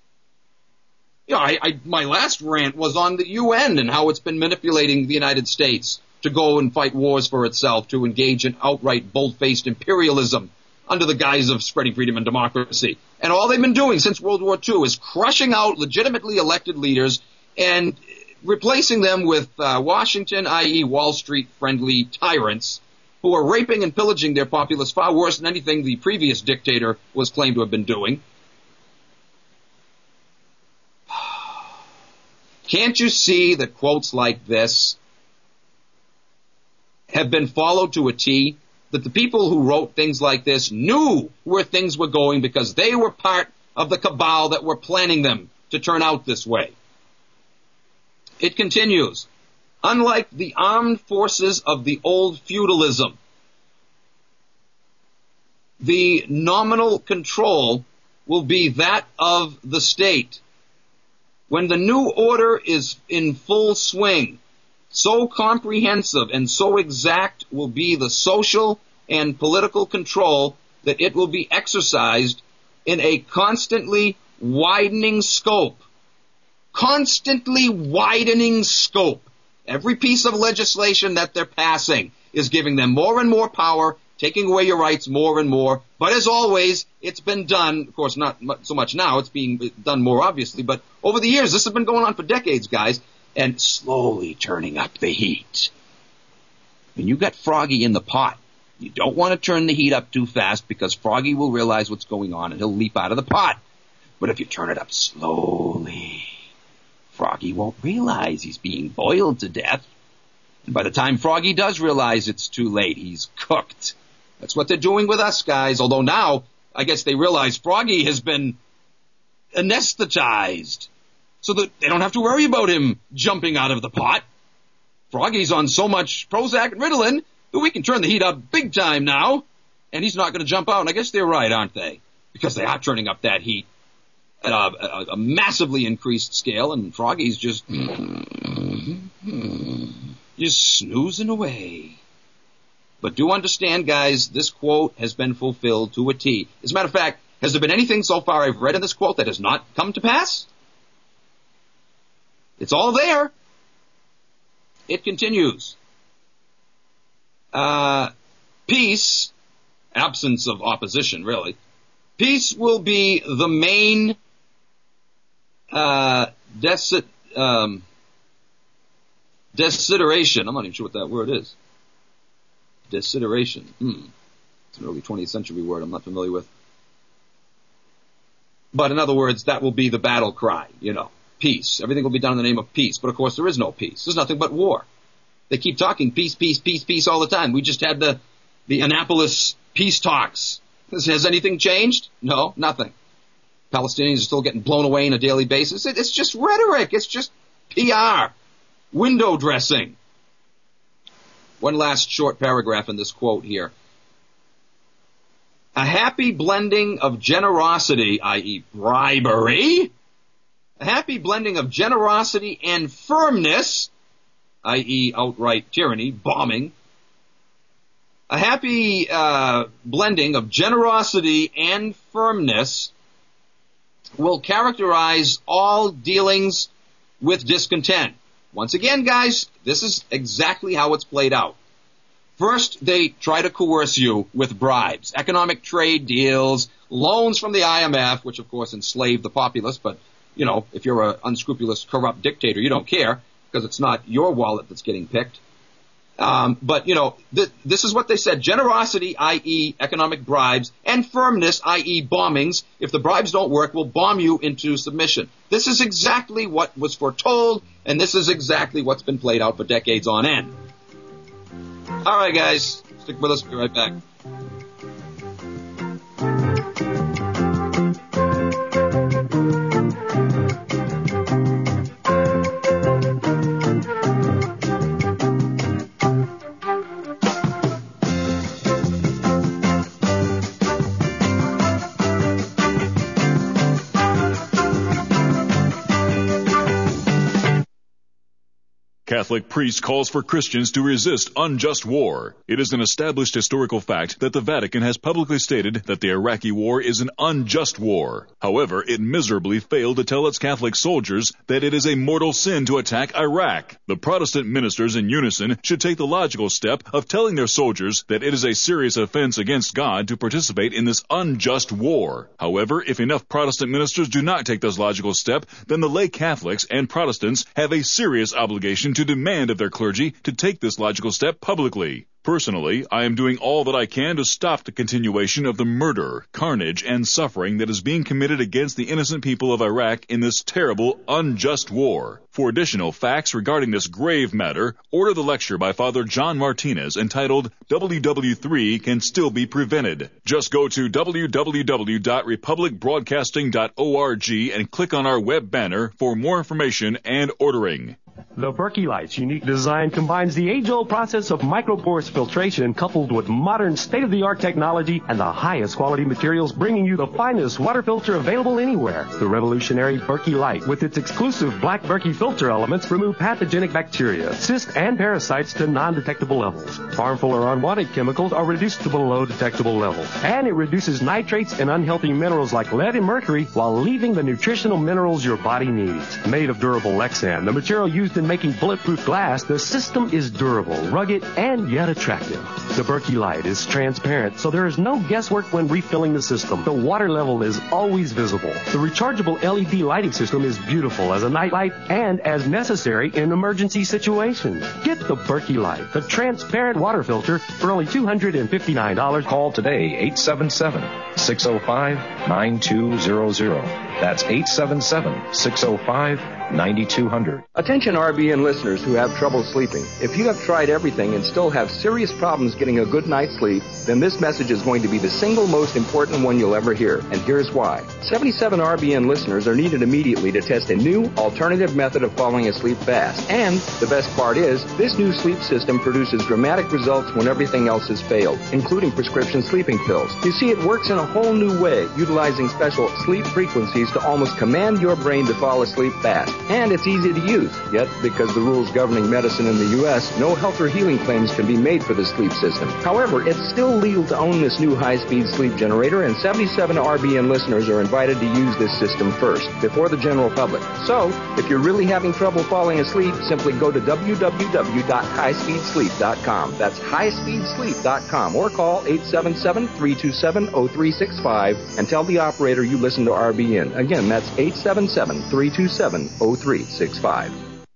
My last rant was on the UN and how it's been manipulating the United States to go and fight wars for itself, to engage in outright bold-faced imperialism under the guise of spreading freedom and democracy. And all they've been doing since World War II is crushing out legitimately elected leaders and replacing them with Washington, i.e. Wall Street-friendly tyrants who are raping and pillaging their populace far worse than anything the previous dictator was claimed to have been doing. Can't you see that quotes like this have been followed to a T? That the people who wrote things like this knew where things were going because they were part of the cabal that were planning them to turn out this way. It continues, unlike the armed forces of the old feudalism, the nominal control will be that of the state. When the new order is in full swing, so comprehensive and so exact will be the social and political control that it will be exercised in a constantly widening scope. Constantly widening scope. Every piece of legislation that they're passing is giving them more and more power, taking away your rights more and more. But as always, it's been done, of course not so much now, it's being done more obviously, but over the years, this has been going on for decades, guys, and slowly turning up the heat. When you got Froggy in the pot, you don't want to turn the heat up too fast because Froggy will realize what's going on and he'll leap out of the pot. But if you turn it up slowly, Froggy won't realize he's being boiled to death. And by the time Froggy does realize it's too late, he's cooked. That's what they're doing with us, guys. Although now, I guess they realize Froggy has been anesthetized so that they don't have to worry about him jumping out of the pot. Froggy's on so much Prozac and Ritalin that we can turn the heat up big time now, and he's not going to jump out. And I guess they're right, aren't they? Because they are turning up that heat at a massively increased scale, and Froggy's just snoozing away. But do understand, guys, this quote has been fulfilled to a T. As a matter of fact, has there been anything so far I've read in this quote that has not come to pass? It's all there. It continues. Peace, absence of opposition, really. Peace will be the main desideration. I'm not even sure what that word is. Desideration. It's an early 20th century word I'm not familiar with. But in other words, that will be the battle cry, peace. Everything will be done in the name of peace. But of course there is no peace. There's nothing but war. They keep talking peace, peace, peace, peace all the time. We just had the Annapolis peace talks. Has anything changed? No, nothing. Palestinians are still getting blown away on a daily basis. It's just rhetoric. It's just PR. Window dressing. One last short paragraph in this quote here. A happy blending of generosity, i.e. bribery. A happy blending of generosity and firmness, i.e. outright tyranny, bombing. A happy blending of generosity and firmness will characterize all dealings with discontent. Once again, guys, this is exactly how it's played out. First, they try to coerce you with bribes, economic trade deals, loans from the IMF, which of course enslave the populace, but, you know, if you're an unscrupulous, corrupt dictator, you don't care, because it's not your wallet that's getting picked. But, you know, this is what they said. Generosity, i.e. economic bribes, and firmness, i.e. bombings. If the bribes don't work, we'll bomb you into submission. This is exactly what was foretold, and this is exactly what's been played out for decades on end. All right, guys. Stick with us. We'll be right back. Catholic priest calls for Christians to resist unjust war. It is an established historical fact that the Vatican has publicly stated that the Iraqi war is an unjust war. However, it miserably failed to tell its Catholic soldiers that it is a mortal sin to attack Iraq. The Protestant ministers in unison should take the logical step of telling their soldiers that it is a serious offense against God to participate in this unjust war. However, if enough Protestant ministers do not take this logical step, then the lay Catholics and Protestants have a serious obligation to demand of their clergy to take this logical step publicly. Personally, I am doing all that I can to stop the continuation of the murder, carnage, and suffering that is being committed against the innocent people of Iraq in this terrible, unjust war. For additional facts regarding this grave matter, order the lecture by Father John Martinez entitled WW3 Can Still Be Prevented. Just go to www.republicbroadcasting.org and click on our web banner for more information and ordering. The Berkey Light's unique design combines the age-old process of micropores filtration coupled with modern state-of-the-art technology and the highest quality materials, bringing you the finest water filter available anywhere. The revolutionary Berkey Light, with its exclusive black Berkey filter elements, remove pathogenic bacteria, cysts, and parasites to non-detectable levels. Harmful or unwanted chemicals are reduced to below detectable levels. And it reduces nitrates and unhealthy minerals like lead and mercury while leaving the nutritional minerals your body needs. Made of durable Lexan, the material used in making bulletproof glass, the system is durable, rugged, and yet attractive. The Berkey Light is transparent, so there is no guesswork when refilling the system. The water level is always visible. The rechargeable LED lighting system is beautiful as a nightlight and as necessary in emergency situations. Get the Berkey Light, the transparent water filter, for only $259. Call today, 877-605-9200. That's 877-605-9200. Attention RBN listeners who have trouble sleeping. If you have tried everything and still have serious problems getting a good night's sleep, then this message is going to be the single most important one you'll ever hear. And here's why. 77 RBN listeners are needed immediately to test a new alternative method of falling asleep fast. And the best part is, this new sleep system produces dramatic results when everything else has failed, including prescription sleeping pills. You see, it works in a whole new way, utilizing special sleep frequencies to almost command your brain to fall asleep fast. And it's easy to use. Yet, because the rules governing medicine in the U.S., no health or healing claims can be made for the sleep system. However, it's still legal to own this new high-speed sleep generator, and 77 RBN listeners are invited to use this system first, before the general public. So, if you're really having trouble falling asleep, simply go to www.highspeedsleep.com. That's highspeedsleep.com, or call 877-327-0365 and tell the operator you listen to RBN. Again, that's 877-327-0365.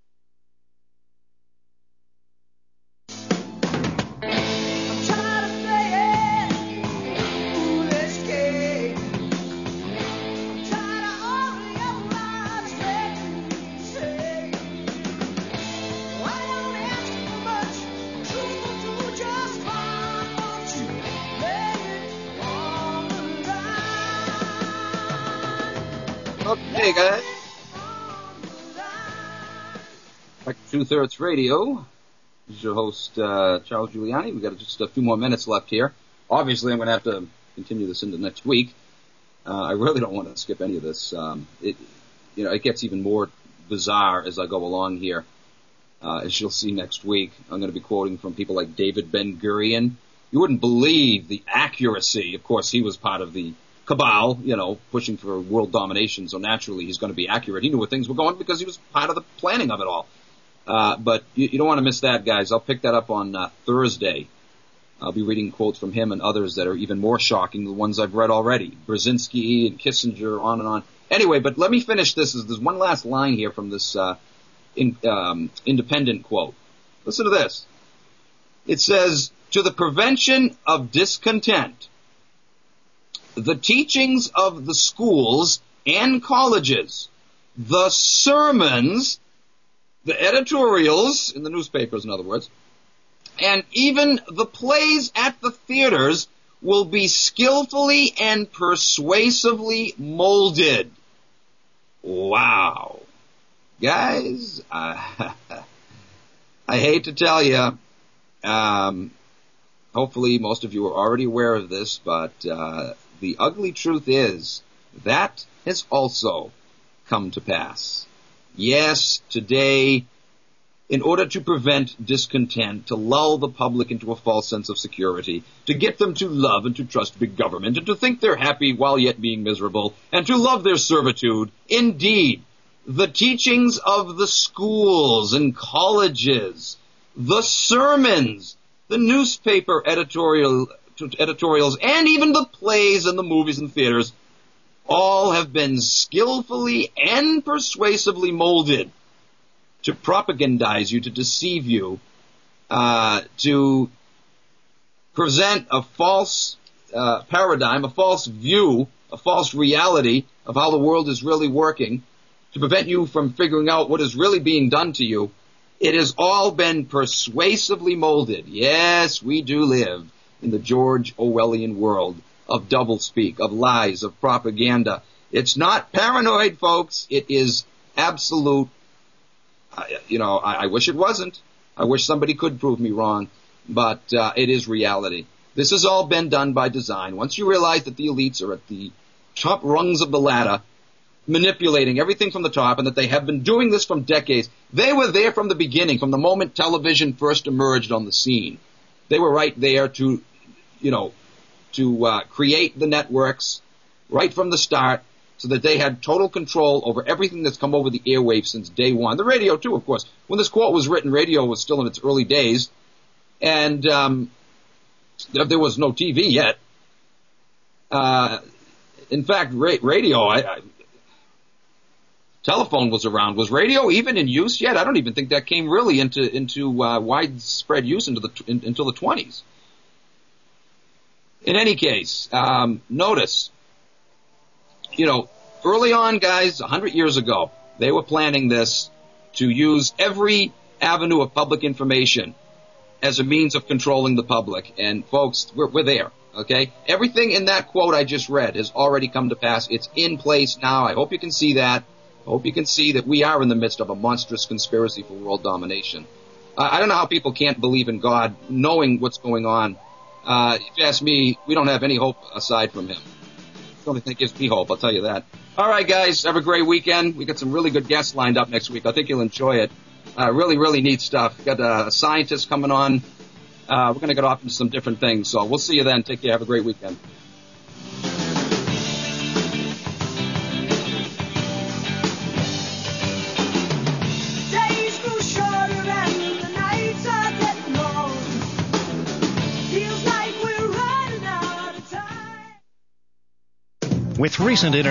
Hey guys, back to Two-Thirds Radio. This is your host, Charles Giuliani. We've got just a few more minutes left here. Obviously, I'm going to have to continue this into next week. I really don't want to skip any of this. It gets even more bizarre as I go along here. As you'll see next week, I'm going to be quoting from people like David Ben-Gurion. You wouldn't believe the accuracy. Of course, he was part of the cabal, pushing for world domination, so naturally he's going to be accurate. He knew where things were going because he was part of the planning of it all. But you don't want to miss that, guys. I'll pick that up on Thursday. I'll be reading quotes from him and others that are even more shocking than the ones I've read already. Brzezinski and Kissinger, on and on. Anyway, but let me finish this. There's one last line here from this independent quote. Listen to this. It says, to the prevention of discontent, the teachings of the schools and colleges, the sermons, the editorials, in the newspapers in other words, and even the plays at the theaters will be skillfully and persuasively molded. Wow. Guys, I hate to tell you, hopefully most of you are already aware of this, but the ugly truth is that has also come to pass. Yes, today, in order to prevent discontent, to lull the public into a false sense of security, to get them to love and to trust big government, and to think they're happy while yet being miserable, and to love their servitude, indeed, the teachings of the schools and colleges, the sermons, the newspaper editorials, and even the plays and the movies and theaters all have been skillfully and persuasively molded to propagandize you, to deceive you, to present a false paradigm, a false view, a false reality of how the world is really working, to prevent you from figuring out what is really being done to you. It has all been persuasively molded. Yes, we do live in the George Orwellian world of doublespeak, of lies, of propaganda. It's not paranoid, folks. It is absolute. I wish it wasn't. I wish somebody could prove me wrong, but it is reality. This has all been done by design. Once you realize that the elites are at the top rungs of the ladder, manipulating everything from the top, and that they have been doing this from decades. They were there from the beginning, from the moment television first emerged on the scene. They were right there to create the networks right from the start, so that they had total control over everything that's come over the airwaves since day one. The radio, too, of course. When this quote was written, radio was still in its early days, and there was no TV yet. In fact, radio, telephone was around. Was radio even in use yet? I don't even think that came really into widespread use until the 20s. In any case, notice, early on, guys, 100 years ago, they were planning this to use every avenue of public information as a means of controlling the public. And folks, we're there, okay? Everything in that quote I just read has already come to pass. It's in place now. I hope you can see that. I hope you can see that we are in the midst of a monstrous conspiracy for world domination. I don't know how people can't believe in God knowing what's going on. If you ask me, we don't have any hope aside from him. The only thing gives me hope, I'll tell you that. All right, guys, have a great weekend. We got some really good guests lined up next week. I think you'll enjoy it. Really, really neat stuff. We got a scientist coming on. We're going to get off into some different things. So we'll see you then. Take care. Have a great weekend. With recent